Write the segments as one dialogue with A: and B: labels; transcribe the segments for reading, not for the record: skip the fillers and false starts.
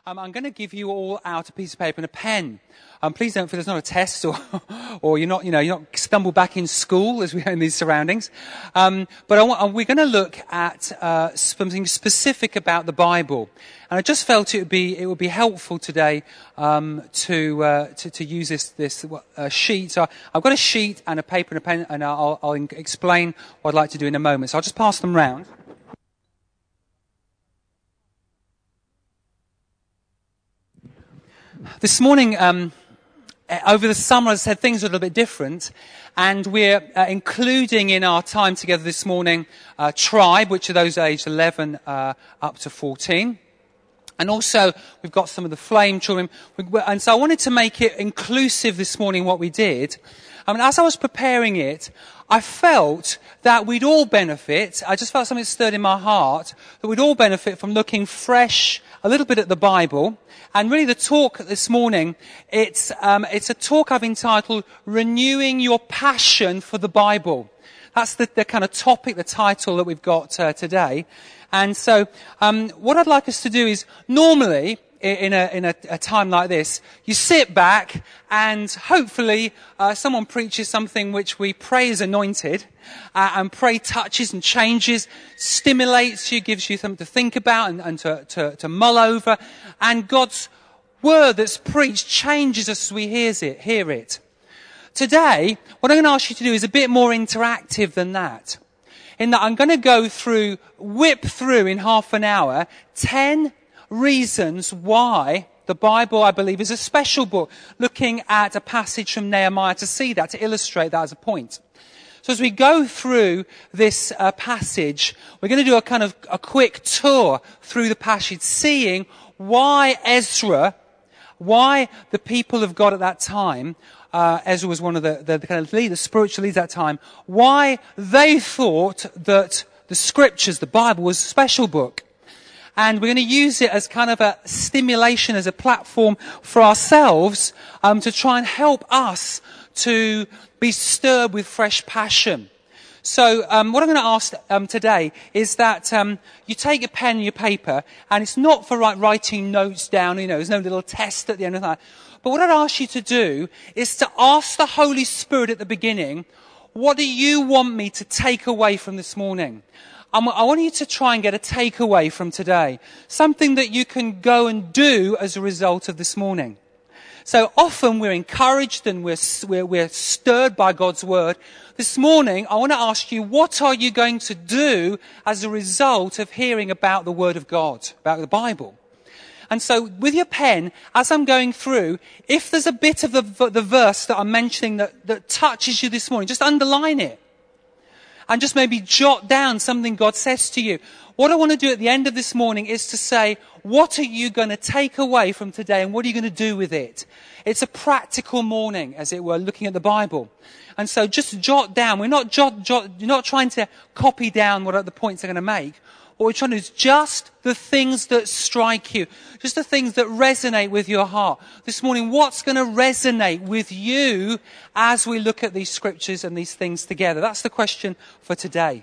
A: I'm going to give you all out a piece of paper and a pen. Please don't feel it's not a test or you're not stumble back in school as we are in these surroundings. But we're going to look at something specific about the Bible. And I just felt it would be helpful today to use this sheet. So I've got a sheet and a paper and a pen, and I'll explain what I'd like to do in a moment. So I'll just pass them round. This morning, over the summer, as I said, things are a little bit different, and we're including in our time together this morning Tribe, which are those aged 11 up to 14. And also, we've got some of the Flame children. And so I wanted to make it inclusive this morning, what we did. As I was preparing it, I felt that we'd all benefit. I just felt something stirred in my heart, that we'd all benefit from looking fresh a little bit at the Bible. And really the talk this morning, it's a talk I've entitled Renewing Your Passion for the Bible. That's the kind of topic, the title that we've got today. And so what I'd like us to do is, normally in a time like this, you sit back and hopefully someone preaches something which we pray is anointed, and pray touches and changes, stimulates you, gives you something to think about and to mull over, and God's word that's preached changes us as we hear it. Today, what I'm going to ask you to do is a bit more interactive than that. In that I'm going to whip through in half an hour 10 reasons why the Bible, I believe, is a special book, looking at a passage from Nehemiah to illustrate that as a point. So as we go through this passage, we're going to do a quick tour through the passage, seeing why the people of God at that time, Ezra was one of the kind of leaders, spiritual leaders at that time, why they thought that the scriptures, the Bible, was a special book. And we're going to use it as kind of a stimulation, as a platform for ourselves, to try and help us to be stirred with fresh passion. So what I'm going to ask today is that you take a pen and your paper, and it's not for writing notes down, there's no little test at the end of that. But what I'd ask you to do is to ask the Holy Spirit at the beginning, what do you want me to take away from this morning? I want you to try and get a takeaway from today, something that you can go and do as a result of this morning. So often we're encouraged and we're stirred by God's word. This morning, I want to ask you, what are you going to do as a result of hearing about the word of God, about the Bible? And so with your pen, as I'm going through, if there's a bit of the verse that I'm mentioning that touches you this morning, just underline it. And just maybe jot down something God says to you. What I want to do at the end of this morning is to say, what are you going to take away from today, and what are you going to do with it? It's a practical morning, as it were, looking at the Bible. And so just jot down. We're not you're not trying to copy down what are the points they're going to make. What we're trying to do is just the things that strike you, just the things that resonate with your heart. This morning, what's going to resonate with you as we look at these scriptures and these things together? That's the question for today.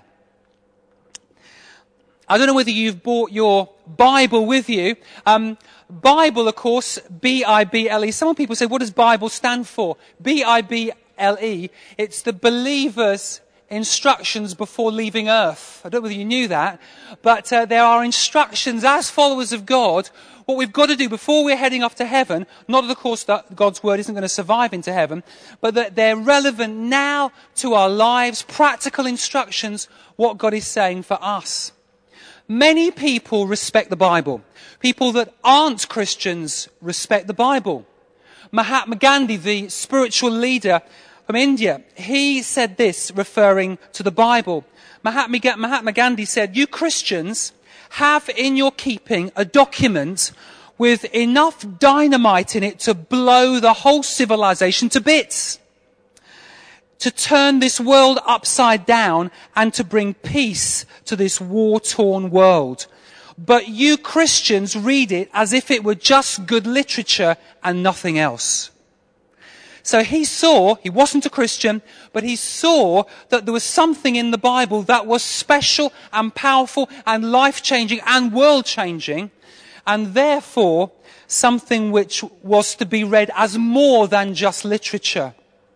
A: I don't know whether you've brought your Bible with you. Bible, of course, B-I-B-L-E. Some people say, what does Bible stand for? B-I-B-L-E. It's the believer's instructions before leaving earth. I don't know whether you knew that, but there are instructions as followers of God, what we've got to do before we're heading off to heaven. Not that, of course, that God's word isn't going to survive into heaven, but that they're relevant now to our lives, practical instructions, what God is saying for us. Many people respect the Bible. People that aren't Christians respect the Bible. Mahatma Gandhi, the spiritual leader from India, he said this, referring to the Bible. Mahatma Gandhi said, you Christians have in your keeping a document with enough dynamite in it to blow the whole civilization to bits, to turn this world upside down and to bring peace to this war-torn world. But you Christians read it as if it were just good literature and nothing else. So he wasn't a Christian, but he saw that there was something in the Bible that was special and powerful and life-changing and world-changing. and therefore something which was to be read as more than just literature.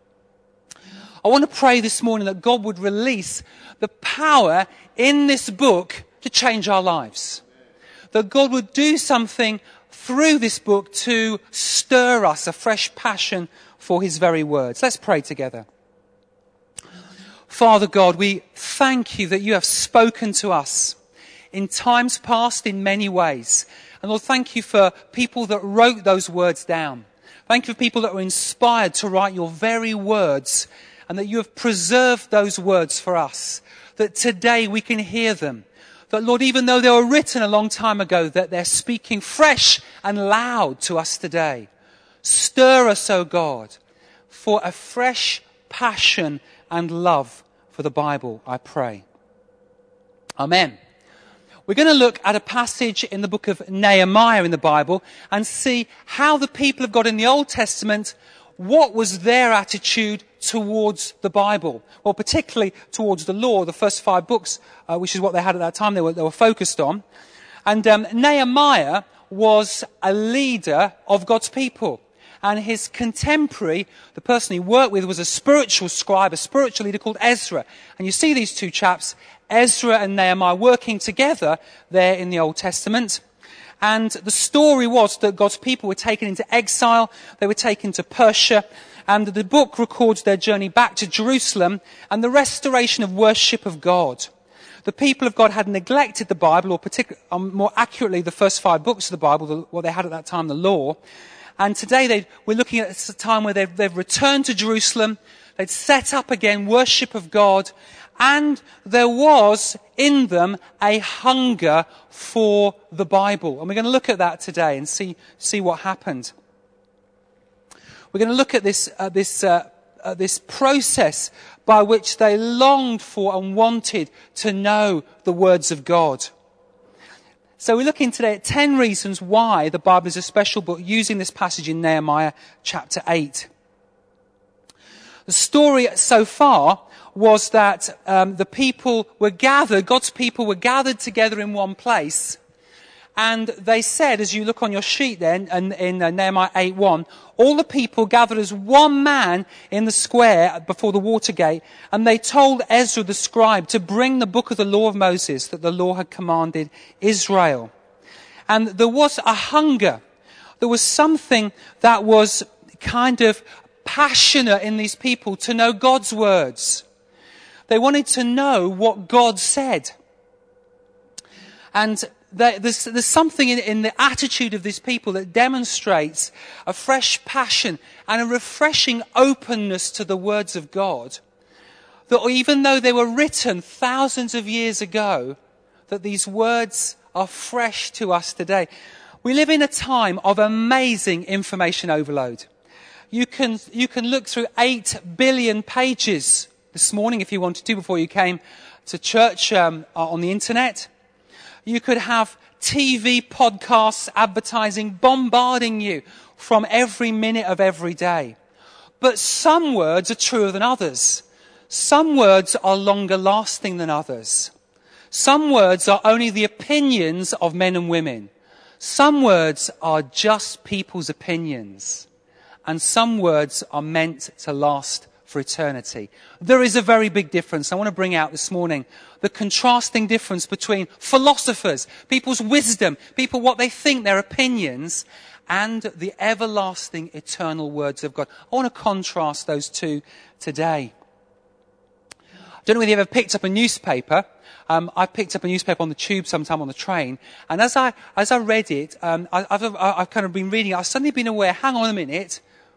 A: I want to pray this morning that God would release the power in this book to change our lives. That God would do something through this book to stir us a fresh passion for his very words. Let's pray together. Father God, we thank you that you have spoken to us in times past in many ways. And Lord, thank you for people that wrote those words down. Thank you for people that were inspired to write your very words, and that you have preserved those words for us, that today we can hear them. That, Lord, even though they were written a long time ago, that they're speaking fresh and loud to us today. Stir us, O God, for a fresh passion and love for the Bible, I pray. Amen. We're going to look at a passage in the book of Nehemiah in the Bible and see how the people of God in the Old Testament, what was their attitude towards the Bible? Well, particularly towards the law, the first 5 books, which is what they had at that time, they were focused on. And Nehemiah was a leader of God's people. And his contemporary, the person he worked with, was a spiritual scribe, a spiritual leader called Ezra. And you see these two chaps, Ezra and Nehemiah, working together there in the Old Testament. And the story was that God's people were taken into exile. They were taken to Persia. And the book records their journey back to Jerusalem and the restoration of worship of God. The people of God had neglected the Bible, or more accurately, the first 5 books of the Bible, what they had at that time, the law. And today we're looking at a time where they've returned to Jerusalem. They'd set up again worship of God. And there was in them a hunger for the Bible. And we're going to look at that today and see what happened. We're going to look at this process by which they longed for and wanted to know the words of God. So we're looking today at 10 reasons why the Bible is a special book, using this passage in Nehemiah chapter 8. The story so far was that the people were gathered, God's people were gathered together in one place. And they said, as you look on your sheet then, in Nehemiah 8:1, all the people gathered as one man in the square before the water gate, and they told Ezra the scribe to bring the book of the law of Moses that the Lord had commanded Israel. And there was a hunger. There was something that was kind of passionate in these people to know God's words. They wanted to know what God said. And there's something in the attitude of these people that demonstrates a fresh passion and a refreshing openness to the words of God. That even though they were written thousands of years ago, that these words are fresh to us today. We live in a time of amazing information overload. You can look through 8 billion pages this morning if you wanted to before you came to church on the internet. You could have TV, podcasts, advertising bombarding you from every minute of every day. But some words are truer than others. Some words are longer lasting than others. Some words are only the opinions of men and women. Some words are just people's opinions. And some words are meant to last for eternity. There is a very big difference. I want to bring out this morning the contrasting difference between philosophers, people's wisdom, people what they think, their opinions, and the everlasting eternal words of God. I want to contrast those two today. I don't know whether you've ever picked up a newspaper. I picked up a newspaper on the tube sometime on the train, and as I read it, I've kind of been reading it. I've suddenly been aware. Hang on a minute.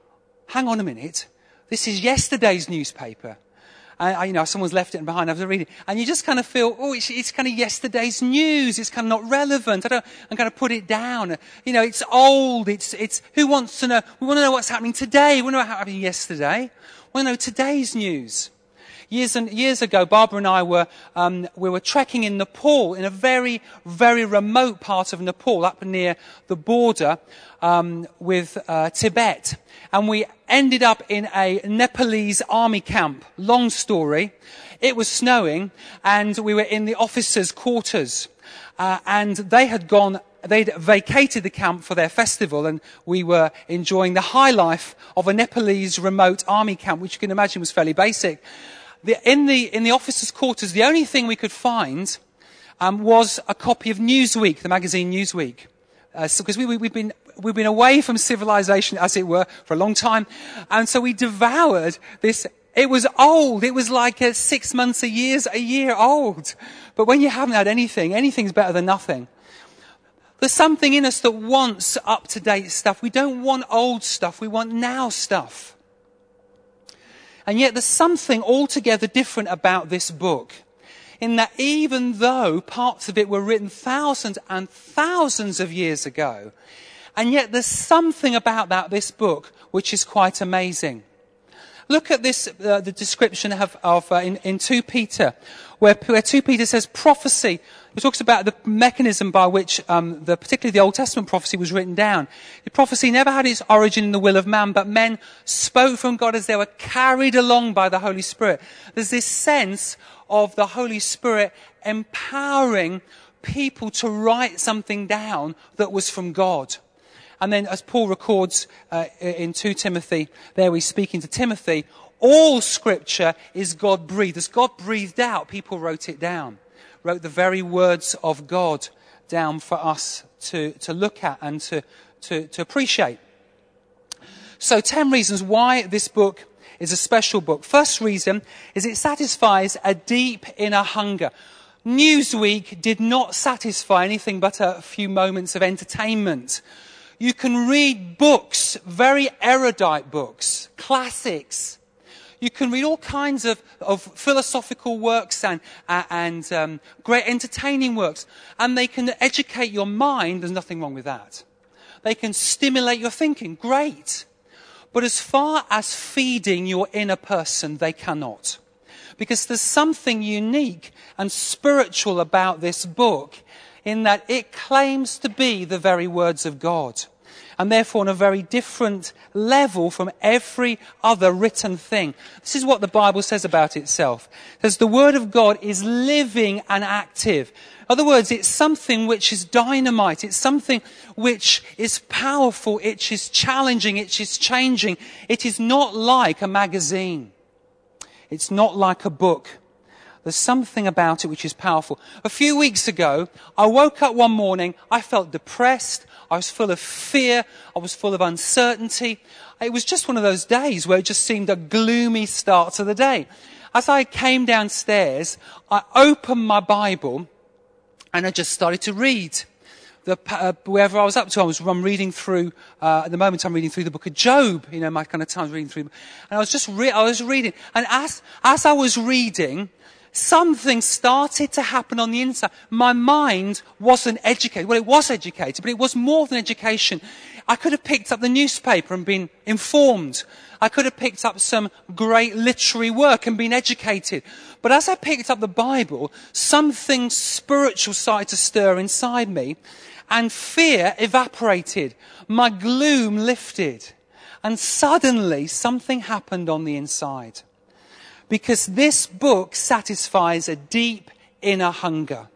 A: This is yesterday's newspaper. Someone's left it behind. I was reading, and you just kind of feel, it's kind of yesterday's news. It's kind of not relevant. I'm going to put it down. It's old. It's who wants to know? We want to know what's happening today. We want to know what happened yesterday. We want to know today's news. Years ago, Barbara and I were trekking in Nepal, in a very, very remote part of Nepal, up near the border with Tibet. And we ended up in a Nepalese army camp. Long story. It was snowing, and we were in the officers' quarters. And they had gone they'd vacated the camp for their festival, and we were enjoying the high life of a Nepalese remote army camp, which you can imagine was fairly basic. In the officers' quarters, the only thing we could find was a copy of Newsweek, the magazine Newsweek, because we've been away from civilization, as it were, for a long time, and so we devoured this. It was old. It was like 6 months, a year old. But when you haven't had anything's better than nothing. There's something in us that wants up-to-date stuff. We don't want old stuff. We want now stuff. And yet there's something altogether different about this book, in that even though parts of it were written thousands and thousands of years ago, and yet there's something about this book which is quite amazing. Look at this, the description in 2 Peter, where 2 Peter says prophecy. It talks about the mechanism by which particularly the Old Testament prophecy was written down. The prophecy never had its origin in the will of man, but men spoke from God as they were carried along by the Holy Spirit. There's this sense of the Holy Spirit empowering people to write something down that was from God. And then, as Paul records in 2 Timothy, there he's speaking to Timothy, all Scripture is God-breathed. As God breathed out, people wrote it down, wrote the very words of God down for us to look at and to appreciate. So 10 reasons why this book is a special book. First reason is it satisfies a deep inner hunger. Newsweek did not satisfy anything but a few moments of entertainment. You can read books, very erudite books, classics. You can read all kinds of philosophical works and great entertaining works. And they can educate your mind. There's nothing wrong with that. They can stimulate your thinking. Great. But as far as feeding your inner person, they cannot. Because there's something unique and spiritual about this book, in that it claims to be the very words of God, and therefore on a very different level from every other written thing. This is what the Bible says about itself. It says the Word of God is living and active. In other words, it's something which is dynamite. It's something which is powerful. It is challenging. It is changing. It is not like a magazine. It's not like a book. There's something about it which is powerful. A few weeks ago, I woke up one morning, I felt depressed, I was full of fear, I was full of uncertainty. It was just one of those days where it just seemed a gloomy start to the day. As I came downstairs, I opened my Bible and I just started to read. Wherever I was up to, I'm reading through, at the moment I'm reading through the book of Job, my kind of times reading through. And I was reading. And as I was reading, something started to happen on the inside. My mind wasn't educated. Well, it was educated, but it was more than education. I could have picked up the newspaper and been informed. I could have picked up some great literary work and been educated. But as I picked up the Bible, something spiritual started to stir inside me, and fear evaporated. My gloom lifted. And suddenly something happened on the inside. Because this book satisfies a deep inner hunger.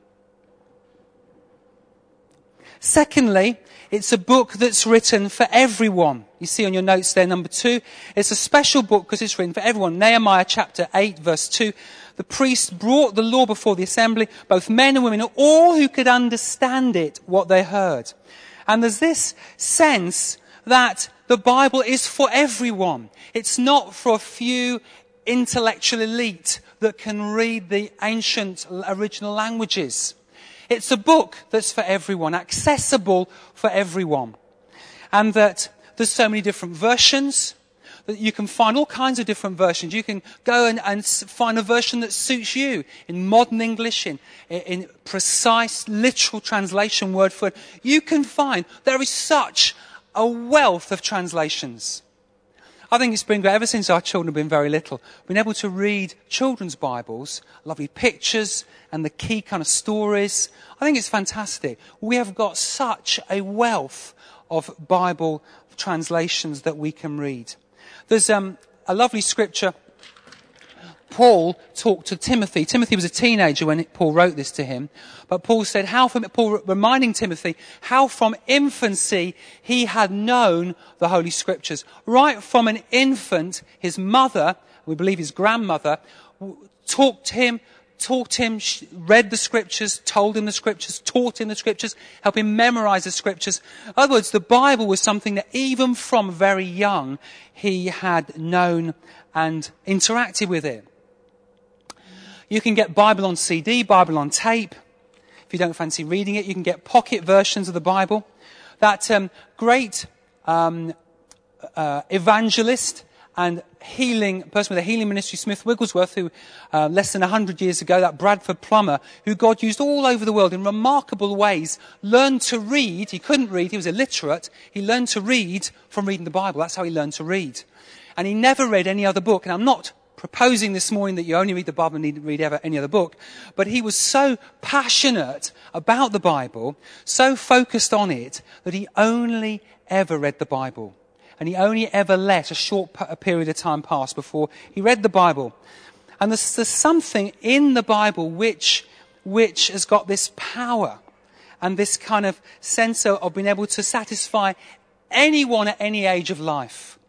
A: Secondly, it's a book that's written for everyone. You see on your notes there, number 2, it's a special book because it's written for everyone. Nehemiah chapter 8, verse 2. The priest brought the law before the assembly, both men and women, all who could understand it, what they heard. And there's this sense that the Bible is for everyone. It's not for a few intellectual elite that can read the ancient original languages. It's a book that's for everyone, accessible for everyone. And that there's so many different versions, that you can find all kinds of different versions. You can go and find a version that suits you in modern English, in precise literal translation, word for word. You can find there is such a wealth of translations. I think it's been great. Ever since our children have been very little, been able to read children's Bibles, lovely pictures and the key kind of stories. I think it's fantastic. We have got such a wealth of Bible translations that we can read. There's a lovely scripture Paul talked to Timothy. Timothy was a teenager when Paul wrote this to him. But Paul said, Paul reminding Timothy how from infancy he had known the Holy Scriptures. Right from an infant, his mother, we believe his grandmother, taught him, read the Scriptures, told him the Scriptures, taught him the Scriptures, helped him memorize the Scriptures. In other words, the Bible was something that even from very young he had known and interacted with it. You can get Bible on CD, Bible on tape. If you don't fancy reading it, you can get pocket versions of the Bible. That great evangelist and person with a healing ministry, Smith Wigglesworth, who less than 100 years ago, that Bradford plumber, who God used all over the world in remarkable ways, learned to read. He couldn't read, he was illiterate. He learned to read from reading the Bible. That's how he learned to read. And he never read any other book. And I'm not proposing this morning that you only read the Bible and need to read any other book. But he was so passionate about the Bible, so focused on it, that he only ever read the Bible. And he only ever let a short period of time pass before he read the Bible. And there's something in the Bible which has got this power and this kind of sense of being able to satisfy anyone at any age of life.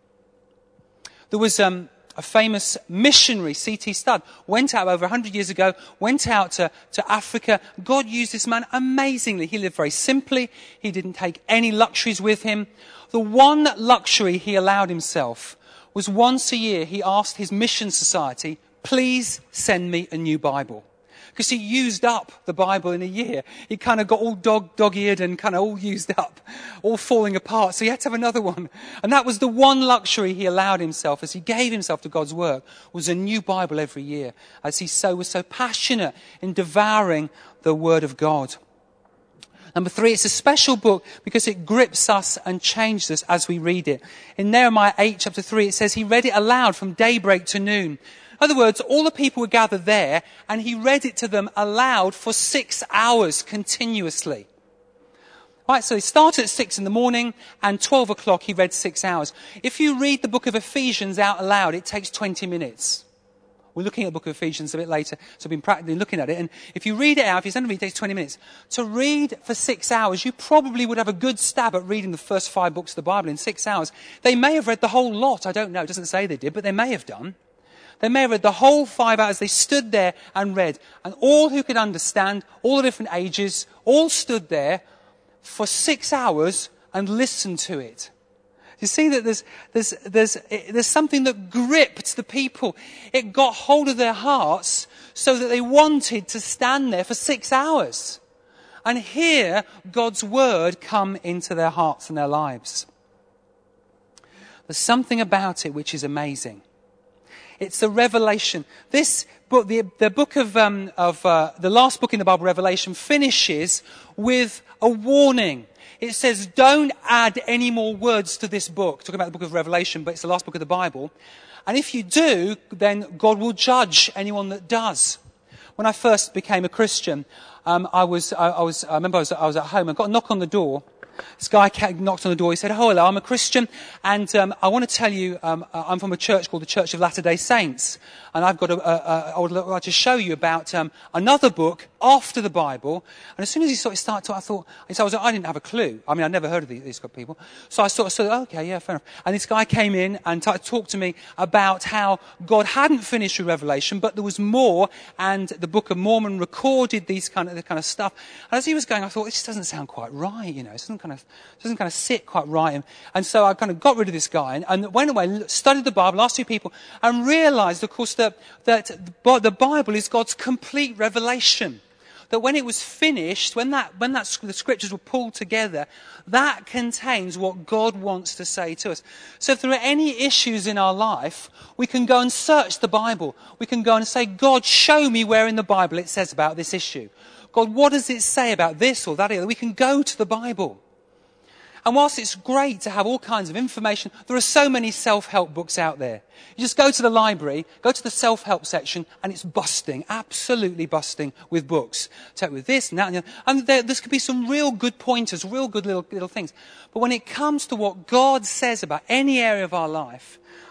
A: There was a famous missionary, C.T. Studd, went out over 100 years ago, went out to Africa. God used this man amazingly. He lived very simply. He didn't take any luxuries with him. The one luxury he allowed himself was once a year he asked his mission society, please send me a new Bible. Because he used up the Bible in a year. He kind of got all dog-eared and kind of all used up, all falling apart. So he had to have another one. And that was the one luxury he allowed himself as he gave himself to God's work, was a new Bible every year, as he was so passionate in devouring the Word of God. Number 3, it's a special book because it grips us and changes us as we read it. In Nehemiah 8, chapter 3, it says he read it aloud from daybreak to noon. In other words, all the people were gathered there, and he read it to them aloud for 6 hours continuously. Right, so he started at 6 in the morning, and 12 o'clock he read 6 hours. If you read the book of Ephesians out aloud, it takes 20 minutes. We're looking at the book of Ephesians a bit later, so I've been practically looking at it. And if you read it out, if you send it, it takes 20 minutes. To read for 6 hours, you probably would have a good stab at reading the first 5 books of the Bible in 6 hours. They may have read the whole lot. I don't know. It doesn't say they did, but they may have done. They may have read the whole 5 hours. They stood there and read. And all who could understand, all the different ages, all stood there for 6 hours and listened to it. You see that there's something that gripped the people. It got hold of their hearts so that they wanted to stand there for 6 hours and hear God's word come into their hearts and their lives. There's something about it which is amazing. It's the revelation. This book, the book of the last book in the Bible, Revelation, finishes with a warning. It says, don't add any more words to this book. Talking about the book of Revelation, but it's the last book of the Bible. And if you do, then God will judge anyone that does. When I first became a Christian, I remember I was at home. I got a knock on the door. This guy knocked on the door. He said, hello, I'm a Christian, and I want to tell you, I'm from a church called the Church of Latter-day Saints, and I've got I would like to show you about another book after the Bible. And as soon as he started talking, I thought, I didn't have a clue. I mean, I'd never heard of these people. So I sort of said, okay, yeah, fair enough. And this guy came in and talked to me about how God hadn't finished with Revelation, but there was more, and the Book of Mormon recorded the kind of stuff. And as he was going, I thought, this doesn't sound quite right, you know, it doesn't kind of sit quite right. And so I kind of got rid of this guy and went away, studied the Bible, asked 2 people, and realized, of course, that the Bible is God's complete revelation. That when it was finished, when the scriptures were pulled together, that contains what God wants to say to us. So if there are any issues in our life, we can go and search the Bible. We can go and say, God, show me where in the Bible it says about this issue. God, what does it say about this or that? We can go to the Bible. And whilst it's great to have all kinds of information, there are so many self-help books out there. You just go to the library, go to the self-help section, and it's busting, absolutely busting with books. Take with this and that and the other. And there could be some real good pointers, real good little things. But when it comes to what God says about any area of our life,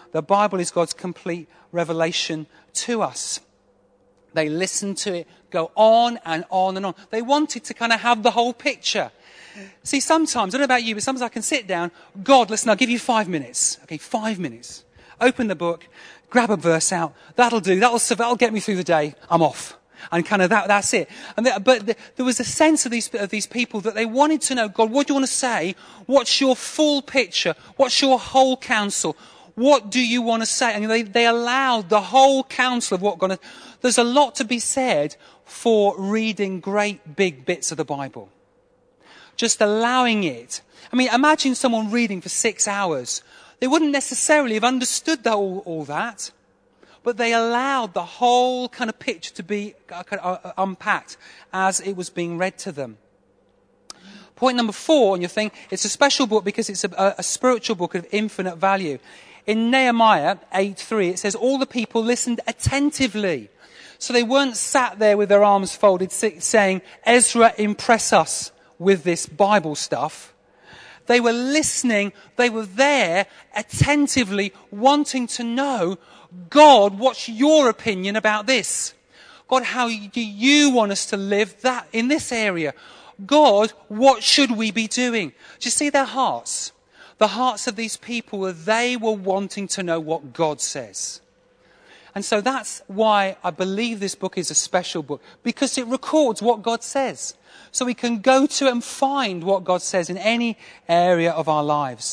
A: The Bible is God's complete revelation to us. They listened to it go on and on and on. They wanted to kind of have the whole picture. See, sometimes, I don't know about you, but sometimes I can sit down, God, listen, I'll give you 5 minutes. Okay, 5 minutes. Open the book, grab a verse out. That'll do. That'll get me through the day. I'm off. And kind of that's it. But there was a sense of these people that they wanted to know, God, what do you want to say? What's your full picture? What's your whole counsel? What do you want to say? And they allowed the whole counsel of what God. There's a lot to be said for reading great big bits of the Bible. Just allowing it. I mean, imagine someone reading for 6 hours. They wouldn't necessarily have understood all that, but they allowed the whole kind of picture to be unpacked as it was being read to them. Point number 4 on your thing, it's a special book because it's a spiritual book of infinite value. In Nehemiah 8:3, it says, all the people listened attentively. So they weren't sat there with their arms folded saying, Ezra, impress us with this Bible stuff. They were listening, they were there attentively wanting to know, God, what's your opinion about this? God, how do you want us to live that in this area? God, what should we be doing? Do you see their hearts? The hearts of these people, they were wanting to know what God says. And so that's why I believe this book is a special book, because it records what God says. So we can go to and find what God says in any area of our lives.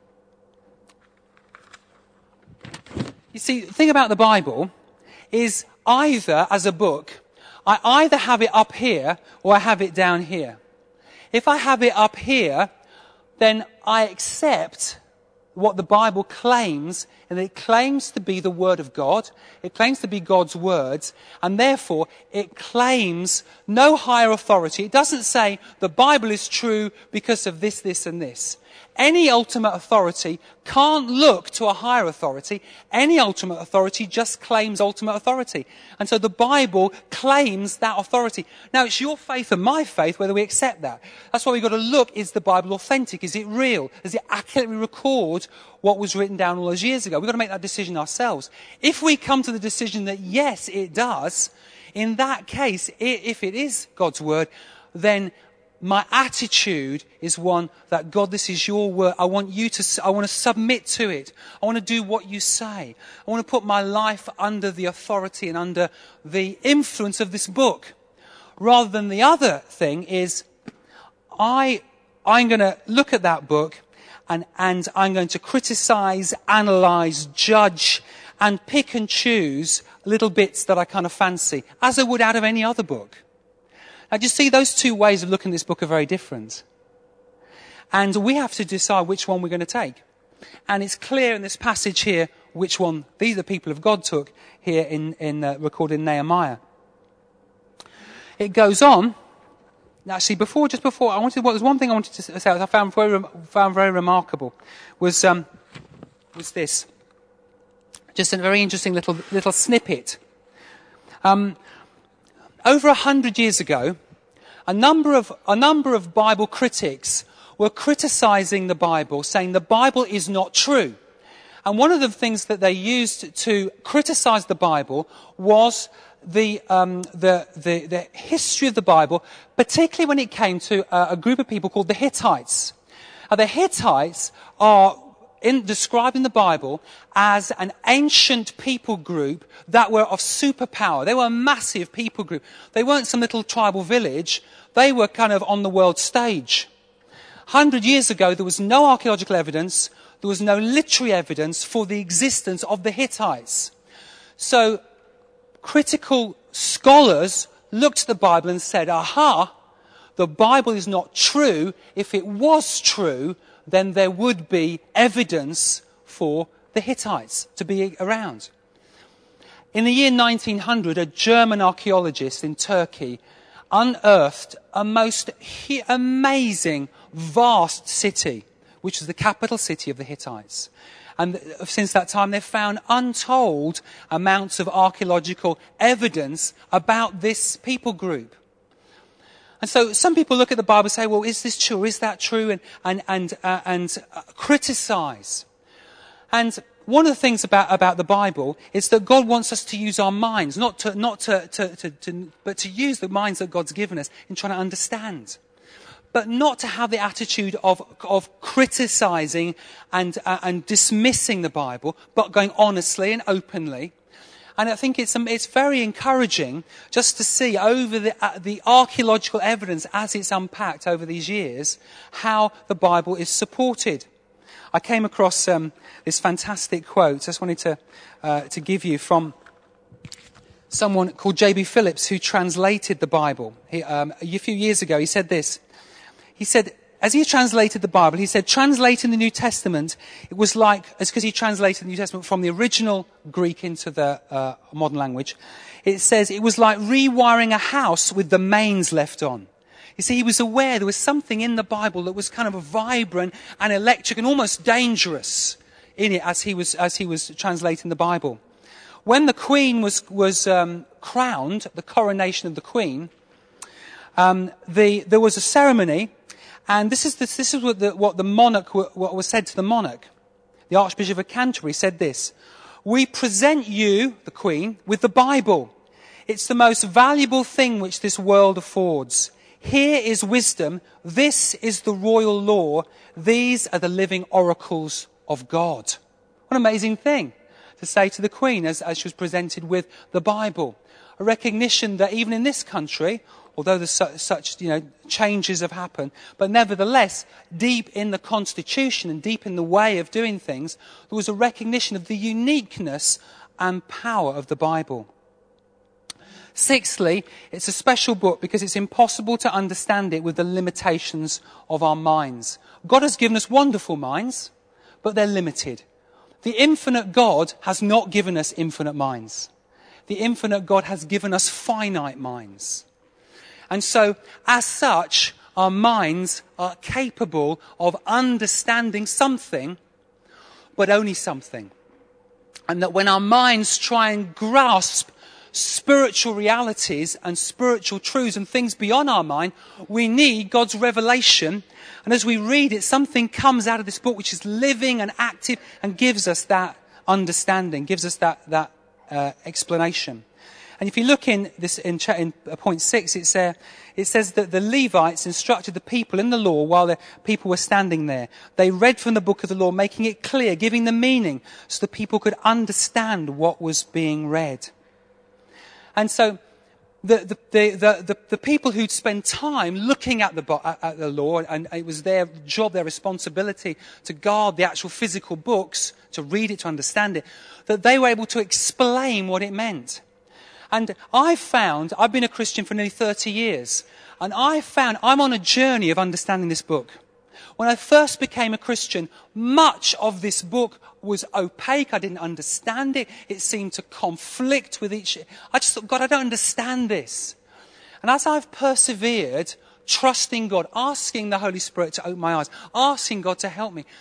A: You see, the thing about the Bible is either, as a book, I either have it up here or I have it down here. If I have it up here, then I accept what the Bible claims, and it claims to be the Word of God. It claims to be God's words, and therefore it claims no higher authority. It doesn't say the Bible is true because of this, this, and this. Any ultimate authority can't look to a higher authority. Any ultimate authority just claims ultimate authority. And so the Bible claims that authority. Now, it's your faith and my faith whether we accept that. That's why we've got to look, is the Bible authentic? Is it real? Does it accurately record what was written down all those years ago? We've got to make that decision ourselves. If we come to the decision that yes, it does, in that case, if it is God's word, then my attitude is one that, God, this is your word. I want to submit to it. I want to do what you say. I want to put my life under the authority and under the influence of this book. Rather than the other thing is, I'm going to look at that book and I'm going to criticize, analyze, judge, and pick and choose little bits that I kind of fancy, as I would out of any other book. Now, do you see, those two ways of looking at this book are very different. And we have to decide which one we're going to take. And it's clear in this passage here which one these are the people of God took here recorded in Nehemiah. It goes on. Actually, there's one thing I wanted to say I found very remarkable was this. Just a very interesting little snippet. Over 100 years ago, a number of Bible critics were criticizing the Bible, saying the Bible is not true. And one of the things that they used to criticize the Bible was the history of the Bible, particularly when it came to a group of people called the Hittites. Now, the Hittites are described in the Bible as an ancient people group that were of superpower. They were a massive people group. They weren't some little tribal village. They were kind of on the world stage. 100 years ago, there was no archaeological evidence. There was no literary evidence for the existence of the Hittites. So critical scholars looked at the Bible and said, aha, the Bible is not true. If it was true, then there would be evidence for the Hittites to be around. In the year 1900, a German archaeologist in Turkey unearthed a most amazing, vast city, which was the capital city of the Hittites. And since that time, they've found untold amounts of archaeological evidence about this people group. And so some people look at the Bible and say, well, is this true? Is that true? And criticize. And one of the things about the Bible is that God wants us to use our minds, but to use the minds that God's given us in trying to understand. But not to have the attitude of criticizing and dismissing the Bible, but going honestly and openly. And I think it's very encouraging just to see over the archaeological evidence as it's unpacked over these years, how the Bible is supported. I came across this fantastic quote. I just wanted to give you from someone called J.B. Phillips, who translated the Bible. A few years ago, he said this. He said, as he translated the Bible, he said, translating the New Testament, it was like, it's because he translated the New Testament from the original Greek into the modern language. It says it was like rewiring a house with the mains left on. You see, he was aware there was something in the Bible that was kind of vibrant and electric and almost dangerous in it as he was translating the Bible. When the Queen was crowned, the coronation of the Queen, there was a ceremony. And this is what the monarch, what was said to the monarch. The Archbishop of Canterbury said this: "We present you, the Queen, with the Bible. It's the most valuable thing which this world affords. Here is wisdom. This is the royal law. These are the living oracles of God." What an amazing thing to say to the Queen as she was presented with the Bible. A recognition that even in this country, although there's such changes have happened, but nevertheless, deep in the Constitution and deep in the way of doing things, there was a recognition of the uniqueness and power of the Bible. Sixthly, it's a special book because it's impossible to understand it with the limitations of our minds. God has given us wonderful minds, but they're limited. The infinite God has not given us infinite minds. The infinite God has given us finite minds. And so, as such, our minds are capable of understanding something, but only something. And that when our minds try and grasp spiritual realities and spiritual truths and things beyond our mind, we need God's revelation. And as we read it, something comes out of this book which is living and active and gives us that understanding, gives us that explanation. And if you look in point 6, it says that the Levites instructed the people in the law while the people were standing there. They read from the book of the law, making it clear, giving the meaning, so the people could understand what was being read. And so the people who'd spend time looking at the law, and it was their job, their responsibility to guard the actual physical books, to read it, to understand it, that they were able to explain what it meant. And I've been a Christian for nearly 30 years, and I'm on a journey of understanding this book. When I first became a Christian, much of this book was opaque. I didn't understand it. It seemed to conflict with each. I just thought, God, I don't understand this. And as I've persevered, trusting God, asking the Holy Spirit to open my eyes, asking God to help me,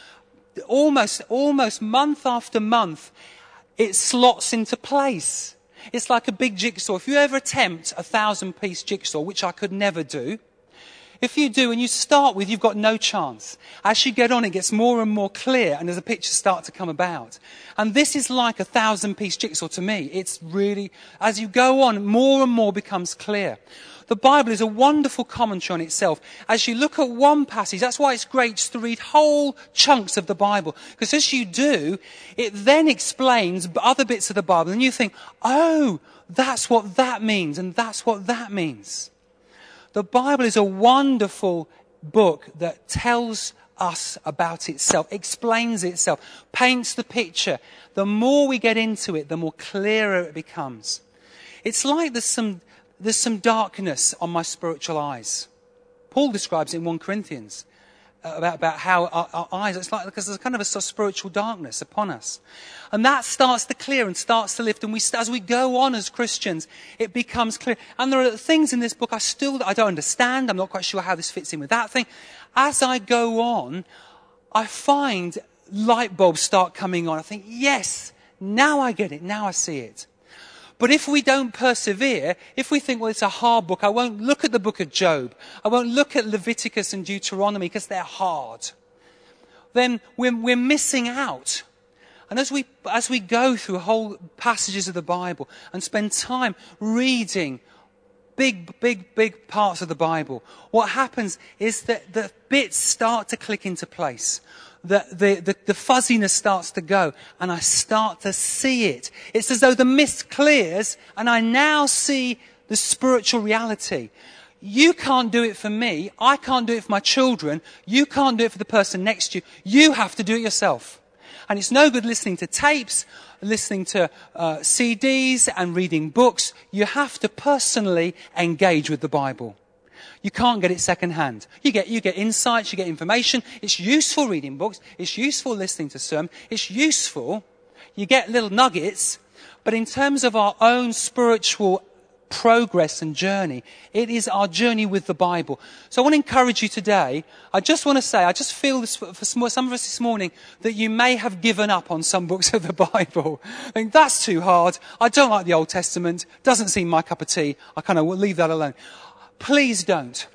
A: almost month after month, it slots into place. It's like a big jigsaw. If you ever attempt a 1,000-piece jigsaw, which I could never do, if you do and you start with, you've got no chance. As you get on, it gets more and more clear, and as the pictures start to come about. And this is like a 1,000-piece jigsaw to me. It's really, as you go on, more and more becomes clear. The Bible is a wonderful commentary on itself. As you look at one passage, that's why it's great just to read whole chunks of the Bible. Because as you do, it then explains other bits of the Bible. And you think, oh, that's what that means, and that's what that means. The Bible is a wonderful book that tells us about itself, explains itself, paints the picture. The more we get into it, the more clearer it becomes. It's like there's some darkness on my spiritual eyes. Paul describes it in 1 Corinthians about how our eyes, it's like because there's kind of a sort of spiritual darkness upon us. And that starts to clear and starts to lift. And as we go on as Christians, it becomes clear. And there are things in this book I don't understand. I'm not quite sure how this fits in with that thing. As I go on, I find light bulbs start coming on. I think, yes, now I get it. Now I see it. But if we don't persevere, if we think, well, it's a hard book, I won't look at the book of Job, I won't look at Leviticus and Deuteronomy because they're hard, then we're missing out. And as we go through whole passages of the Bible and spend time reading big parts of the Bible, what happens is that the bits start to click into place. The fuzziness starts to go, and I start to see it. It's as though the mist clears, and I now see the spiritual reality. You can't do it for me. I can't do it for my children. You can't do it for the person next to you. You have to do it yourself. And it's no good listening to tapes, listening to CDs and reading books. You have to personally engage with the Bible. You can't get it secondhand. You get insights, you get information. It's useful reading books. It's useful listening to sermons. It's useful. You get little nuggets. But in terms of our own spiritual progress and journey, it is our journey with the Bible. So I want to encourage you today. I just want to say, I just feel this for some of us this morning, that you may have given up on some books of the Bible. I think that's too hard. I don't like the Old Testament. Doesn't seem my cup of tea. I kind of leave that alone. Please don't.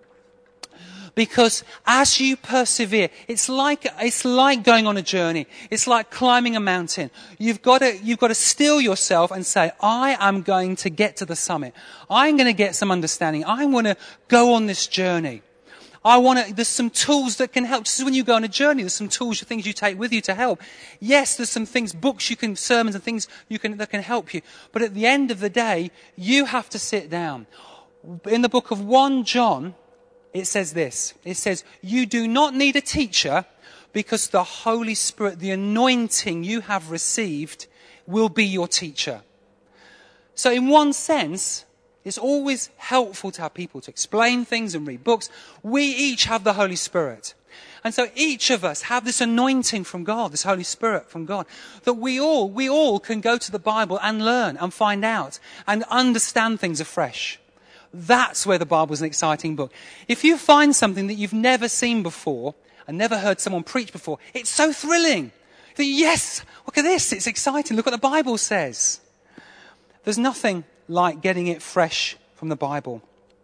A: Because as you persevere, it's like going on a journey. It's like climbing a mountain. You've got to still yourself and say, I am going to get to the summit. I'm going to get some understanding. I want to go on this journey. There's some tools that can help. This is when you go on a journey. There's some tools, things you take with you to help. Yes, there's some things, books sermons and things that can help you. But at the end of the day, you have to sit down. In the book of 1 John, it says this. It says, you do not need a teacher because the Holy Spirit, the anointing you have received, will be your teacher. So in one sense, it's always helpful to have people to explain things and read books. We each have the Holy Spirit. And so each of us have this anointing from God, this Holy Spirit from God, that we all can go to the Bible and learn and find out and understand things afresh. That's where the Bible is an exciting book. If you find something that you've never seen before and never heard someone preach before, it's so thrilling. You think, yes, look at this, it's exciting. Look what the Bible says. There's nothing like getting it fresh from the Bible.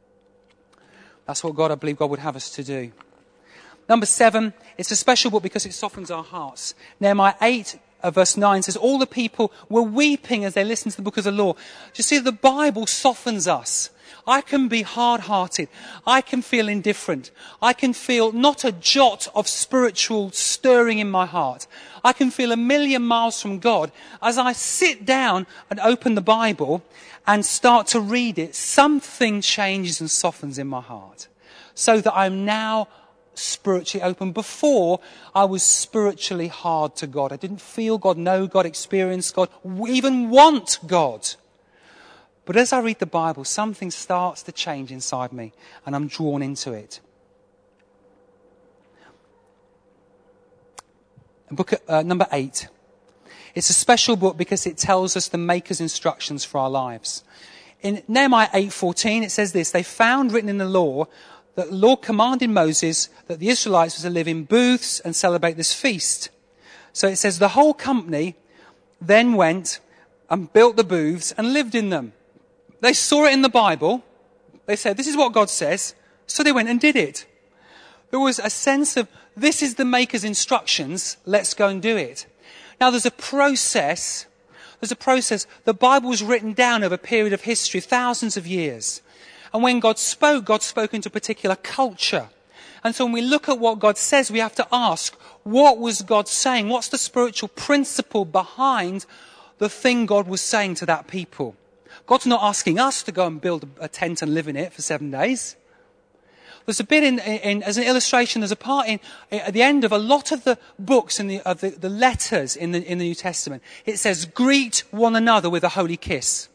A: That's what I believe God would have us to do. Number 7, it's a special book because it softens our hearts. Nehemiah 8, verse 9 says, all the people were weeping as they listened to the book of the law. You see, the Bible softens us. I can be hard-hearted. I can feel indifferent. I can feel not a jot of spiritual stirring in my heart. I can feel a million miles from God. As I sit down and open the Bible and start to read it, something changes and softens in my heart. So that I'm now spiritually open. Before, I was spiritually hard to God. I didn't feel God, know God, experience God, even want God. But as I read the Bible, something starts to change inside me, and I'm drawn into it. Book number 8. It's a special book because it tells us the Maker's instructions for our lives. In Nehemiah 8:14, it says this: they found written in the law that the Lord commanded Moses that the Israelites were to live in booths and celebrate this feast. So it says the whole company then went and built the booths and lived in them. They saw it in the Bible. They said, this is what God says. So they went and did it. There was a sense of, this is the Maker's instructions. Let's go and do it. Now there's a process. The Bible was written down over a period of history, thousands of years. And when God spoke into a particular culture. And so when we look at what God says, we have to ask, what was God saying? What's the spiritual principle behind the thing God was saying to that people? God's not asking us to go and build a tent and live in it for 7 days. There's a bit as an illustration, there's a part at the end of a lot of the books and the letters in the New Testament. It says, greet one another with a holy kiss.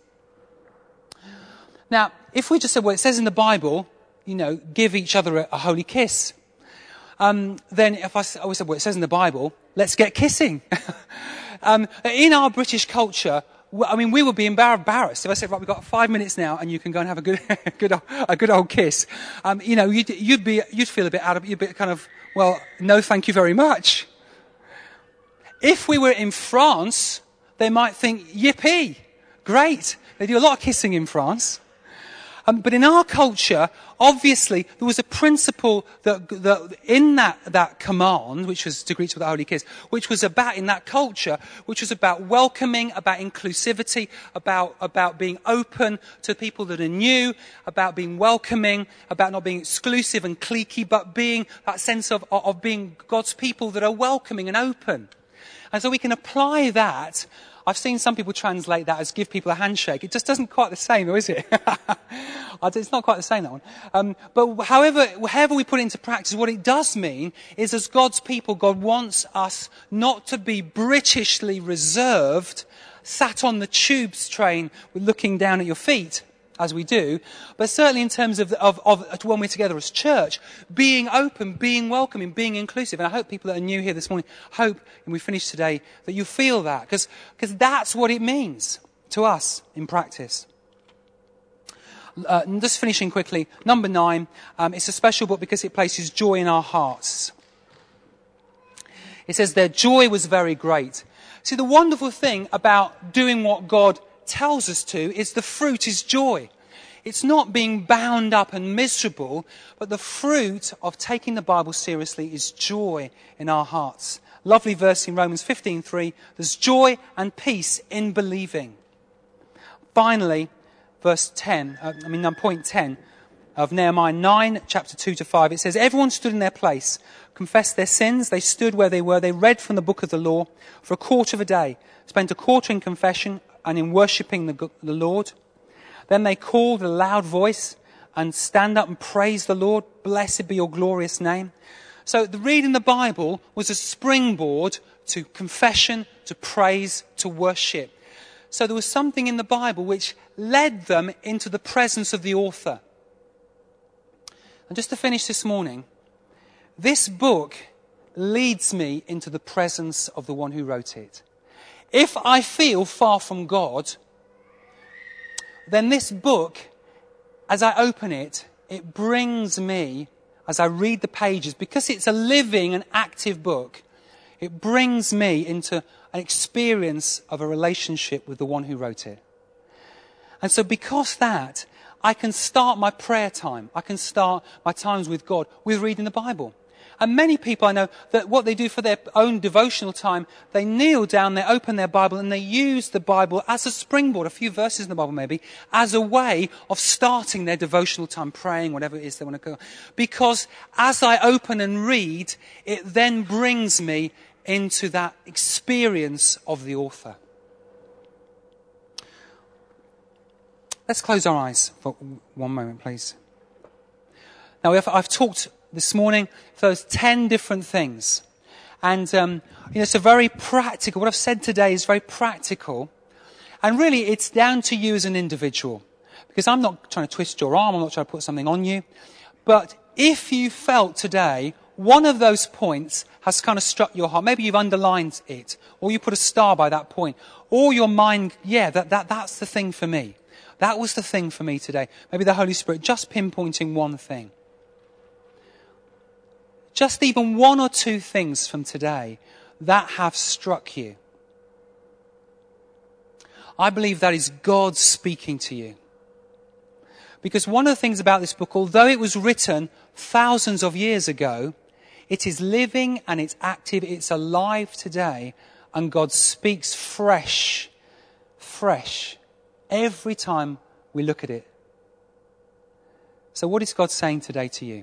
A: Now, if we just said, well, it says in the Bible, give each other a holy kiss. Then if I always said, well, it says in the Bible, let's get kissing. In our British culture, we would be embarrassed if I said, right, we've got 5 minutes now, and you can go and have a good old kiss. You'd feel a bit kind of, well, no, thank you very much. If we were in France, they might think, yippee, great. They do a lot of kissing in France. But in our culture, obviously, there was a principle that in that command, which was to greet all the holy kids, which was about, in that culture, which was about welcoming, about inclusivity, about being open to people that are new, about being welcoming, about not being exclusive and cliquey, but being that sense of being God's people that are welcoming and open. And so we can apply that. I've seen some people translate that as give people a handshake. It just doesn't quite the same, though, is it? It's not quite the same, that one. But however we put it into practice, what it does mean is as God's people, God wants us not to be Britishly reserved, sat on the tubes train looking down at your feet, as we do, but certainly in terms of when we're together as church, being open, being welcoming, being inclusive. And I hope people that are new here this morning, and we finish today, that you feel that, because that's what it means to us in practice. Just finishing quickly, number 9, it's a special book because it places joy in our hearts. It says their joy was very great. See, the wonderful thing about doing what God tells us to is the fruit is joy. It's not being bound up and miserable, but the fruit of taking the Bible seriously is joy in our hearts. Lovely verse in Romans 15:3. There's joy and peace in believing. Finally, point 10 of Nehemiah 9, chapter 2-5. It says, everyone stood in their place, confessed their sins. They stood where they were. They read from the book of the law for a quarter of a day, spent a quarter in confession and in worshipping the Lord. Then they called with a loud voice and stand up and praise the Lord. Blessed be your glorious name. So the reading the Bible was a springboard to confession, to praise, to worship. So there was something in the Bible which led them into the presence of the author. And just to finish this morning, this book leads me into the presence of the one who wrote it. If I feel far from God, then this book, as I open it, it brings me, as I read the pages, because it's a living and active book, it brings me into an experience of a relationship with the one who wrote it. And so because that, I can start my prayer time, I can start my times with God with reading the Bible. And many people I know that what they do for their own devotional time, they kneel down, they open their Bible, and they use the Bible as a springboard, a few verses in the Bible maybe, as a way of starting their devotional time, praying, whatever it is they want to go. Because as I open and read, it then brings me into that experience of the author. Let's close our eyes for one moment, please. Now, I've talked this morning for those 10 different things. And, it's a very practical, what I've said today is very practical. And really, it's down to you as an individual. Because I'm not trying to twist your arm, I'm not trying to put something on you. But if you felt today, one of those points has kind of struck your heart, maybe you've underlined it, or you put a star by that point, or your mind, that's the thing for me. That was the thing for me today. Maybe the Holy Spirit just pinpointing one thing. Just even one or two things from today that have struck you. I believe that is God speaking to you. Because one of the things about this book, although it was written thousands of years ago, it is living and it's active, it's alive today, and God speaks fresh, every time we look at it. So what is God saying today to you?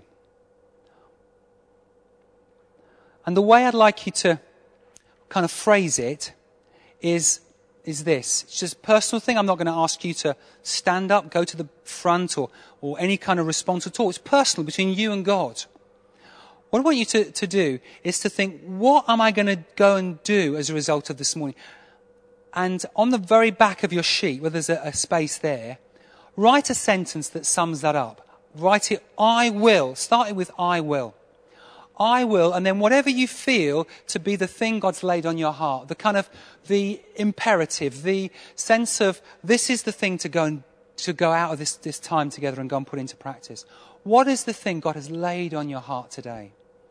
A: And the way I'd like you to kind of phrase it is this. It's just a personal thing. I'm not going to ask you to stand up, go to the front or any kind of response at all. It's personal between you and God. What I want you to do is to think, what am I going to go and do as a result of this morning? And on the very back of your sheet, where there's a space there, write a sentence that sums that up. Write it, I will. Start it with I will. I will, and then whatever you feel to be the thing God's laid on your heart, the kind of the imperative, the sense of this is the thing to go out of this time together and go and put into practice. What is the thing God has laid on your heart today?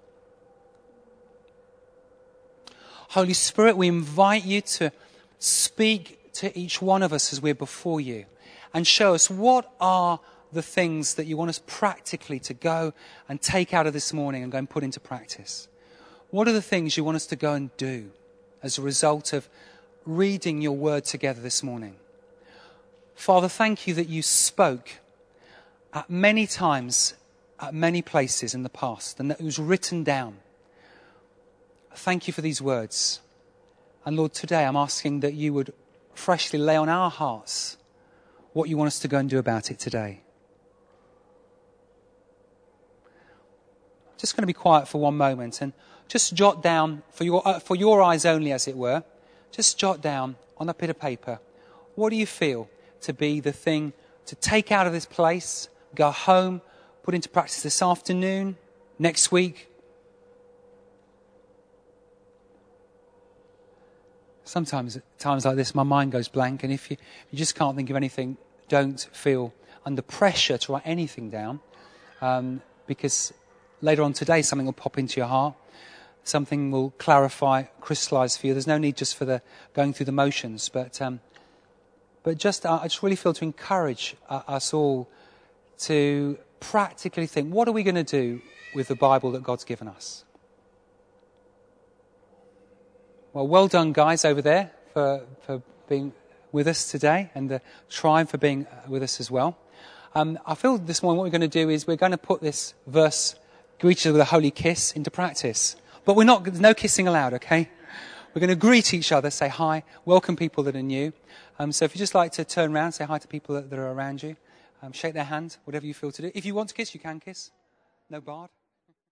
A: Holy Spirit, we invite you to speak to each one of us as we're before you and show us what are the things that you want us practically to go and take out of this morning and go and put into practice? What are the things you want us to go and do as a result of reading your word together this morning? Father, thank you that you spoke at many times, at many places in the past, and that it was written down. Thank you for these words. And Lord, today I'm asking that you would freshly lay on our hearts what you want us to go and do about it today. Just going to be quiet for one moment and just jot down, for your eyes only as it were, just jot down on a bit of paper, what do you feel to be the thing to take out of this place, go home, put into practice this afternoon, next week? Sometimes at times like this, my mind goes blank, and if you just can't think of anything, don't feel under pressure to write anything down, because later on today something will pop into your heart, something will clarify, crystallize for you. There's no need just for the going through the motions, but I just really feel to encourage us all to practically think, what are we going to do with the Bible that God's given us? Well done, guys, over there, for being with us today, and the tribe for being with us as well. I feel this morning what we're going to do is we're going to put this verse, greet each other with a holy kiss, into practice. But there's no kissing allowed, okay? We're going to greet each other, say hi, welcome people that are new. So if you just like to turn around, say hi to people that are around you, shake their hand, whatever you feel to do. If you want to kiss, you can kiss. No barred.